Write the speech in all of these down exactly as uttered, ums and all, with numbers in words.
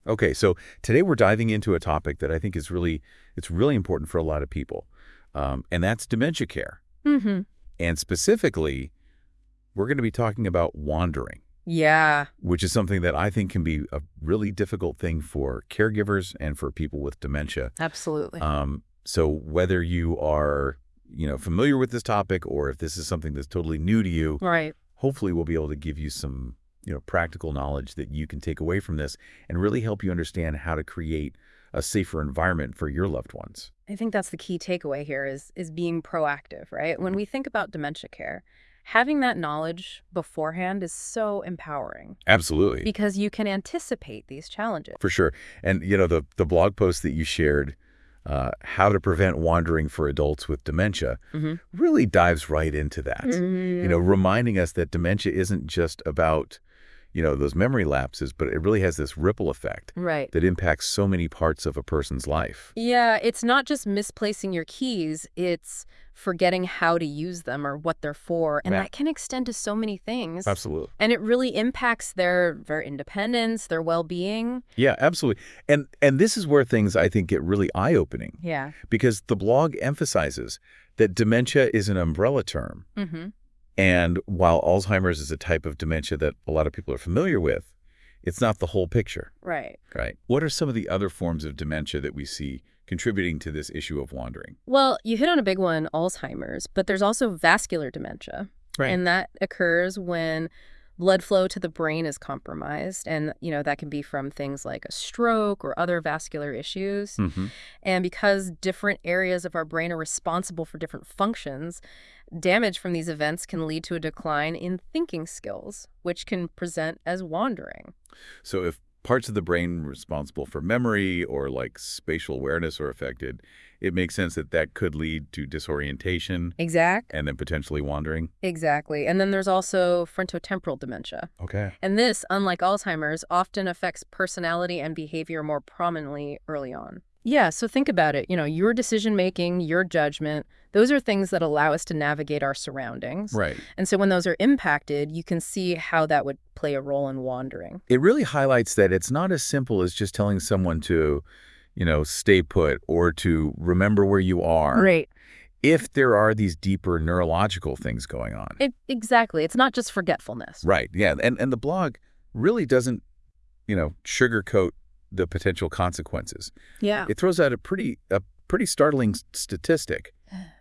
Okay, so today we're diving into a topic that I think is really, it's really important for a lot of people, um, and that's dementia care. Mm-hmm. And specifically, we're going to be talking about wandering, Yeah, which is something that I think can be a really difficult thing for caregivers and for people with dementia. absolutely. Um, so whether you are, you know, familiar with this topic or if this is something that's totally new to you, Right. hopefully we'll be able to give you some, you know, practical knowledge that you can take away from this and really help you understand how to create a safer environment for your loved ones. I think that's the key takeaway here is is being proactive, right? When we think about dementia care, having that knowledge beforehand is so empowering Absolutely. because you can anticipate these challenges. For sure. And, you know, the, the blog post that you shared, uh, How to Prevent Wandering for Adults with Dementia, Mm-hmm. really dives right into that. You know, reminding us that dementia isn't just about, you know, those memory lapses, but it really has this ripple effect Right. that impacts so many parts of a person's life. Yeah, it's not just misplacing your keys, it's forgetting how to use them or what they're for. And Yeah. that can extend to so many things. Absolutely. And it really impacts their their independence, their well-being. Yeah, absolutely. And and this is where things I think get really eye-opening Yeah. because the blog emphasizes that dementia is an umbrella term. Mm-hmm. And while Alzheimer's is a type of dementia that a lot of people are familiar with, it's not the whole picture, Right. right? What are some of the other forms of dementia that we see contributing to this issue of wandering? Well, you hit on a big one, Alzheimer's, but there's also vascular dementia. And that occurs when blood flow to the brain is compromised. And, you know, that can be from things like a stroke or other vascular issues. Mm-hmm. And because different areas of our brain are responsible for different functions, damage from these events can lead to a decline in thinking skills, which can present as wandering. So if parts of the brain responsible for memory or like spatial awareness are affected, it makes sense that that could lead to disorientation Exact. and then potentially wandering. Exactly. And then there's also frontotemporal dementia. Okay. And this, unlike Alzheimer's, often affects personality and behavior more prominently early on. Yeah, so think about it. You know, your decision-making, your judgment, those are things that allow us to navigate our surroundings. Right. And so when those are impacted, you can see how that would play a role in wandering. It really highlights that it's not as simple as just telling someone to, you know, stay put or to remember where you are. Right. If there are these deeper neurological things going on. It, exactly. It's not just forgetfulness. Right. Yeah. And and the blog really doesn't, you know, sugarcoat the potential consequences. Yeah. It throws out a pretty a pretty startling s- statistic.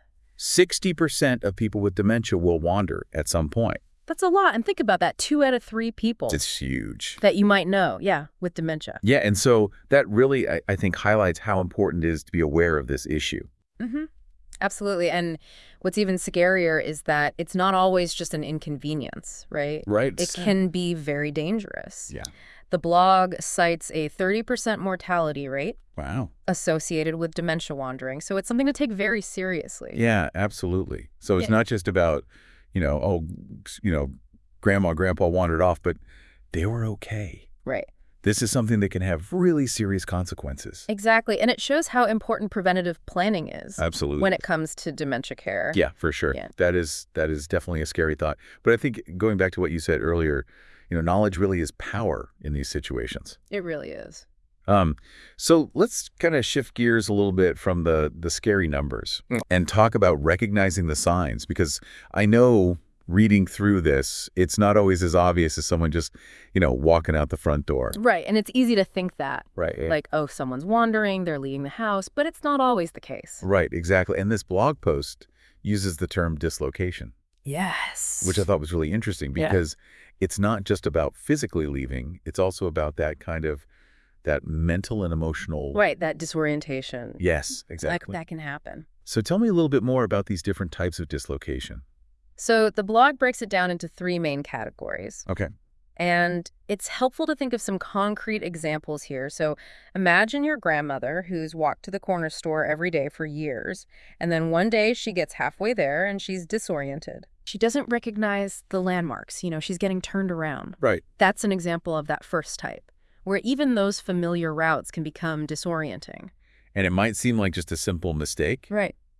sixty percent of people with dementia will wander at some point. That's a lot. And think about that. Two out of three people It's huge. that you might know, yeah, with dementia. Yeah. And so that really, I, I think, highlights how important it is to be aware of this issue. Mm-hmm. Absolutely. And what's even scarier is that it's not always just an inconvenience, right? Right. It can be very dangerous. Yeah. The blog cites a thirty percent mortality rate Wow. associated with dementia wandering. So it's something to take very seriously. Yeah, absolutely. So it's Yeah. not just about, you know, oh, you know, grandma, grandpa wandered off, but they were okay. Right. This is something that can have really serious consequences. Exactly. And it shows how important preventative planning is Absolutely. when it comes to dementia care. Yeah, for sure. Yeah. That is that is definitely a scary thought. But I think going back to what you said earlier, you know, knowledge really is power in these situations. It really is. Um, so let's kind of shift gears a little bit from the the scary numbers Mm. and talk about recognizing the signs, because I know reading through this, it's not always as obvious as someone just, you know, walking out the front door. Right. And it's easy to think that. Right. Like, oh, someone's wandering, they're leaving the house, but it's not always the case. Right, exactly. And this blog post uses the term dislocation, Yes. which I thought was really interesting Yeah. because it's not just about physically leaving, it's also about that kind of that mental and emotional. Right, that disorientation. Yes, That, exactly. that can happen. So tell me a little bit more about these different types of dislocation. So the blog breaks it down into three main categories. Okay. And it's helpful to think of some concrete examples here. So imagine your grandmother who's walked to the corner store every day for years, and then one day she gets halfway there and she's disoriented. She doesn't recognize the landmarks. You know, she's getting turned around. Right. That's an example of that first type, where even those familiar routes can become disorienting. And it might seem like just a simple mistake, Right.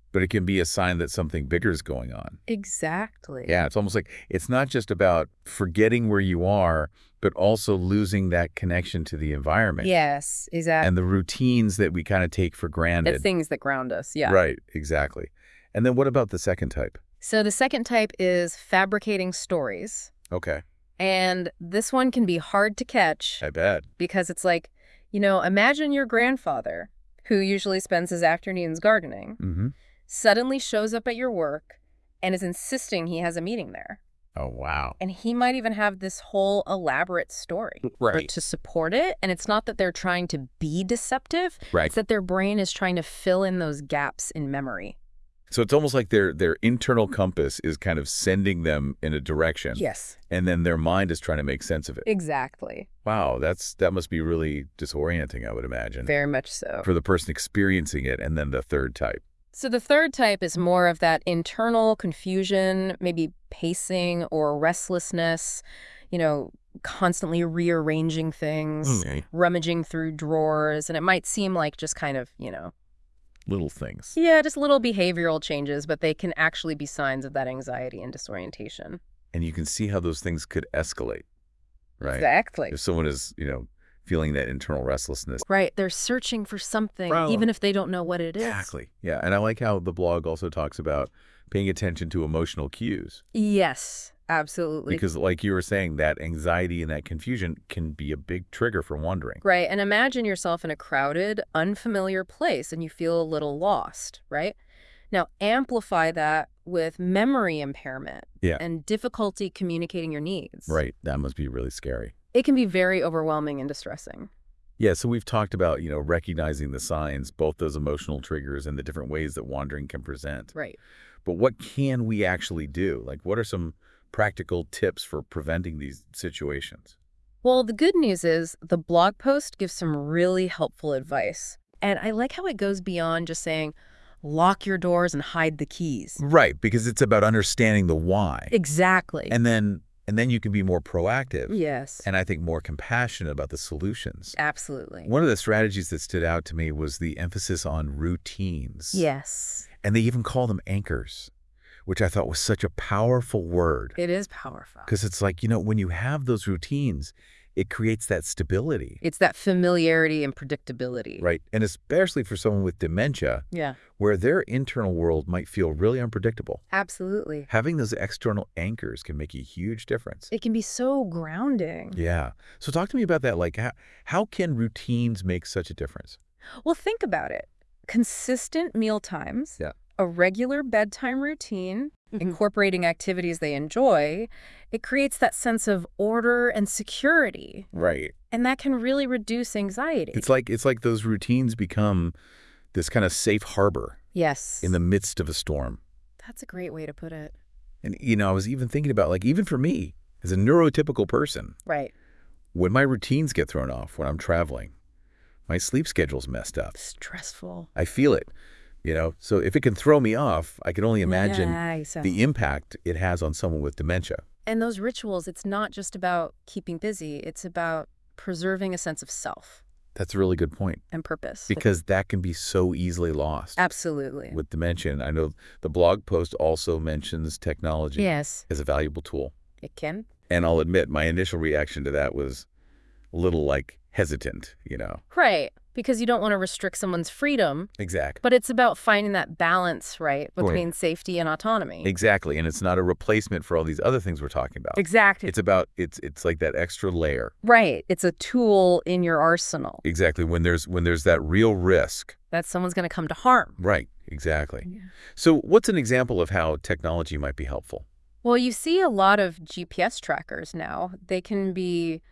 but it can be a sign that something bigger is going on. Exactly. Yeah, it's almost like it's not just about forgetting where you are, but also losing that connection to the environment. Yes, exactly. And the routines that we kind of take for The granted. things that ground us, yeah. Right, exactly. And then what about the second type? So the second type is fabricating stories. Okay, And this one can be hard to catch I bet. because it's like, you know, imagine your grandfather, who usually spends his afternoons gardening, Mm-hmm. suddenly shows up at your work and is insisting he has a meeting there. Oh, wow. And he might even have this whole elaborate story or to support it. And it's not that they're trying to be deceptive. Right. It's that their brain is trying to fill in those gaps in memory. So it's almost like their their internal compass is kind of sending them in a direction. Yes. And then their mind is trying to make sense of it. Exactly. Wow, that's that must be really disorienting, I would imagine, Very much so. for the person experiencing it. And then the third type. So the third type is more of that internal confusion, maybe pacing or restlessness, you know, constantly rearranging things, Okay. rummaging through drawers. And it might seem like just kind of, you know, Little things. yeah, just little behavioral changes, but they can actually be signs of that anxiety and disorientation. And you can see how those things could escalate, right? Exactly. If someone is, you know, feeling that internal restlessness. Right. They're searching for something, Right. even if they don't know what it is. Exactly. Yeah. And I like how the blog also talks about paying attention to emotional cues. Yes, absolutely. Because like you were saying, that anxiety and that confusion can be a big trigger for wandering. Right. And imagine yourself in a crowded, unfamiliar place and you feel a little lost, right? Now, amplify that with memory impairment Yeah. and difficulty communicating your needs. Right. That must be really scary. It can be very overwhelming and distressing. Yeah. So we've talked about, you know, recognizing the signs, both those emotional triggers and the different ways that wandering can present. Right. But what can we actually do? Like, what are some practical tips for preventing these situations? Well, the good news is the blog post gives some really helpful advice. And I like how it goes beyond just saying, lock your doors and hide the keys. Right, because it's about understanding the why. Exactly. And then and then you can be more proactive. Yes. And I think more compassionate about the solutions. Absolutely. One of the strategies that stood out to me was the emphasis on routines. Yes. And they even call them anchors, which I thought was such a powerful word. It is powerful. Because it's like, you know, when you have those routines, it creates that stability. It's that familiarity and predictability. Right. And especially for someone with dementia, Yeah. where their internal world might feel really unpredictable. Absolutely. Having those external anchors can make a huge difference. It can be so grounding. Yeah. So talk to me about that. Like, how, how can routines make such a difference? Well, think about it. Consistent meal times, Yeah. a regular bedtime routine, Mhm. incorporating activities they enjoy, it creates that sense of order and security. Right. And that can really reduce anxiety. It's like it's like those routines become this kind of safe harbor Yes. in the midst of a storm. That's a great way to put it. And, you know, I was even thinking about, like, even for me, as a neurotypical person, Right. when my routines get thrown off when I'm traveling, my sleep schedule's messed up. Stressful. I feel it, you know? So if it can throw me off, I can only imagine Nice. the impact it has on someone with dementia. And those rituals, it's not just about keeping busy. It's about preserving a sense of self That's a really good point, and purpose. because that can be so easily lost Absolutely. with dementia. And I know the blog post also mentions technology Yes, as a valuable tool. it can. And I'll admit, my initial reaction to that was a little, like, hesitant, you know? Right. Because you don't want to restrict someone's freedom, Exactly. but it's about finding that balance, right, between safety and autonomy. Exactly. And it's not a replacement for all these other things we're talking about. Exactly. It's about, it's it's like that extra layer. Right. It's a tool in your arsenal Exactly. When there's when there's that real risk. that someone's going to come to harm. Right. Exactly. Yeah. So what's an example of how technology might be helpful? Well, you see a lot of G P S trackers now. They can be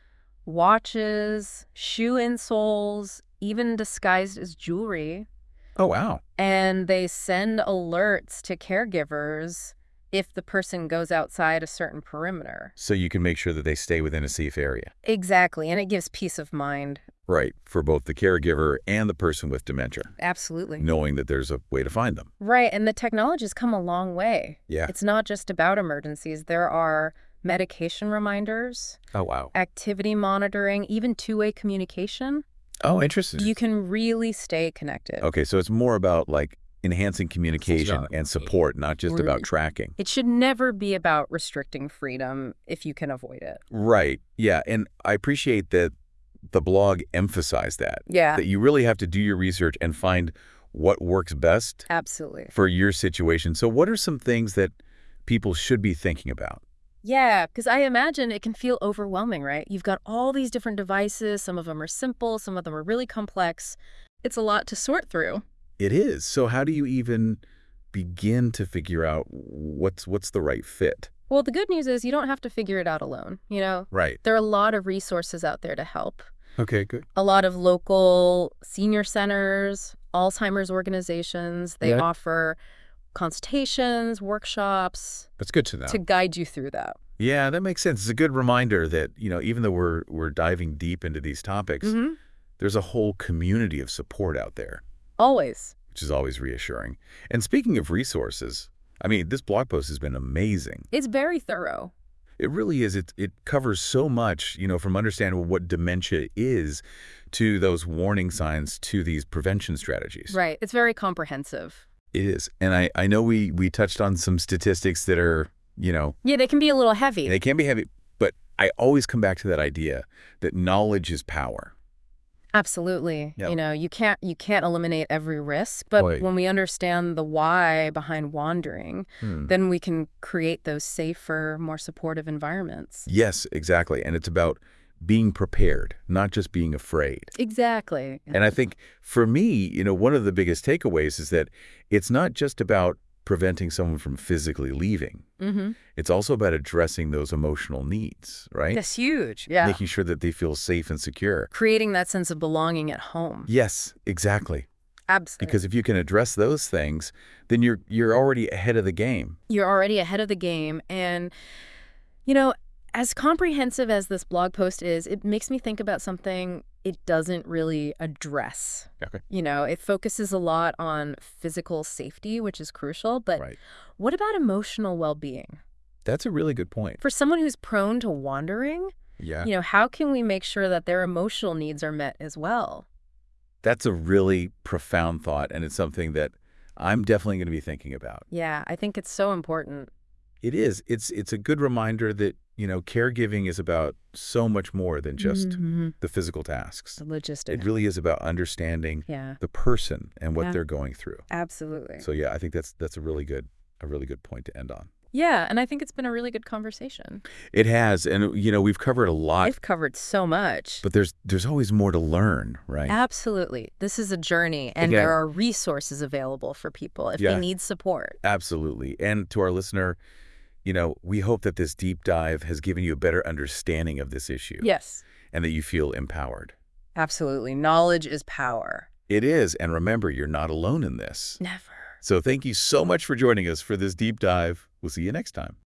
watches, shoe insoles, even disguised as jewelry. Oh, wow. And they send alerts to caregivers if the person goes outside a certain perimeter. So you can make sure that they stay within a safe area. Exactly. And it gives peace of mind. Right. For both the caregiver and the person with dementia, Absolutely. knowing that there's a way to find them. Right. And the technology's come a long way. Yeah. It's not just about emergencies. There are medication reminders, Oh, wow. activity monitoring, even two-way communication. Oh, interesting. You can really stay connected. Okay, so it's more about, like, enhancing communication and support, not just about Right. tracking. It should never be about restricting freedom if you can avoid it. Right. Yeah. And I appreciate that the blog emphasized that, Yeah, that you really have to do your research and find what works best absolutely. for your situation. So what are some things that people should be thinking about? Yeah, because I imagine it can feel overwhelming, right? You've got all these different devices. Some of them are simple, some of them are really complex. It's a lot to sort through. It is. So how do you even begin to figure out what's what's the right fit? Well, the good news is you don't have to figure it out alone. You know, Right. there are a lot of resources out there to help. Okay, good. A lot of local senior centers, Alzheimer's organizations, they Yeah. offer consultations, workshops That's good to know. to guide you through that. Yeah, that makes sense. It's a good reminder that, you know, even though we're we're diving deep into these topics, Mm-hmm. there's a whole community of support out there, Always. which is always reassuring. And speaking of resources, I mean, this blog post has been amazing. It's very thorough. It really is. It it covers so much, you know, from understanding what dementia is to those warning signs to these prevention strategies. Right. It's very comprehensive. It is. And I, I know we, we touched on some statistics that are, you know, Yeah, they can be a little heavy. they can be heavy, but I always come back to that idea that knowledge is power. Absolutely. Yeah. You know, you can't you can't eliminate every risk, but Right. when we understand the why behind wandering, Hmm. then we can create those safer, more supportive environments. Yes, exactly. And it's about being prepared, not just being afraid. Exactly. And I think for me, you know, one of the biggest takeaways is that it's not just about preventing someone from physically leaving. Mm-hmm. It's also about addressing those emotional needs, right? That's huge. Yeah. Making sure that they feel safe and secure. Creating that sense of belonging at home. Yes, exactly. Absolutely. Because if you can address those things, then you're you're already ahead of the game. You're already ahead of the game. And, you know, as comprehensive as this blog post is, it makes me think about something it doesn't really address. Okay. You know, it focuses a lot on physical safety, which is crucial, but Right. what about emotional well-being? That's a really good point. For someone who's prone to wandering, Yeah. you know, how can we make sure that their emotional needs are met as well? That's a really profound thought, and it's something that I'm definitely going to be thinking about. Yeah, I think it's so important. It is. It's it's a good reminder that, you know, caregiving is about so much more than just Mhm. the physical tasks. The logistics. It really is about understanding Yeah, the person and what Yeah. they're going through. absolutely. So yeah, I think that's that's a really good a really good point to end on. Yeah, and I think it's been a really good conversation. It has, and you know, we've covered a lot, I've covered so much. but there's there's always more to learn, right? Absolutely. This is a journey, and Yeah. there are resources available for people if Yeah. they need support. Absolutely. And to our listener, you know, we hope that this deep dive has given you a better understanding of this issue Yes. and that you feel empowered. Absolutely. Knowledge is power. It is, and remember, you're not alone in this. Never. So thank you so much for joining us for this deep dive. We'll see you next time.